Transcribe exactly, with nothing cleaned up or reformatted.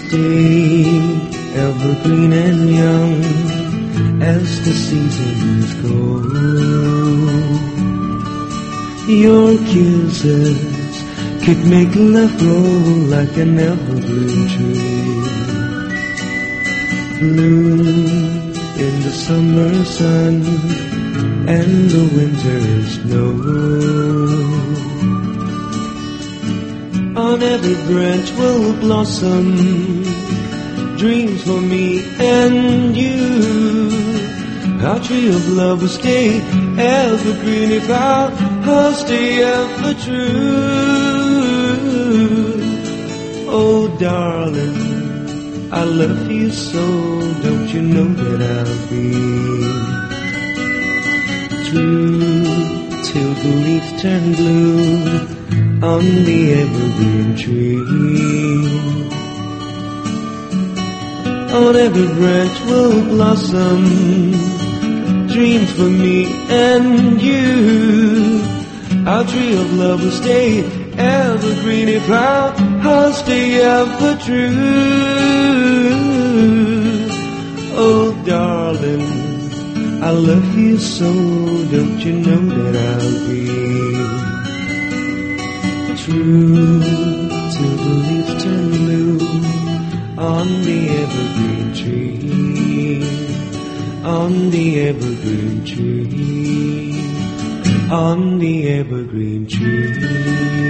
stay evergreen and young as the seasons go. Your kisses could make love grow like an evergreen tree, bloom in the summer sun and the winter snow. On every branch will blossom dreams for me and you. Our tree of love will stay evergreen if our hearts stay ever true. Oh darling, I love you so, don't you know that I'll be true till the leaves turn blue on the evergreen tree. On every branch will blossom dreams for me and you. Our tree of love will stay evergreen if our hearts stay ever true. Oh darling, I love you so, don't you know that I'll be true till the leaves turn blue on the evergreen tree, on the evergreen tree, on the evergreen tree.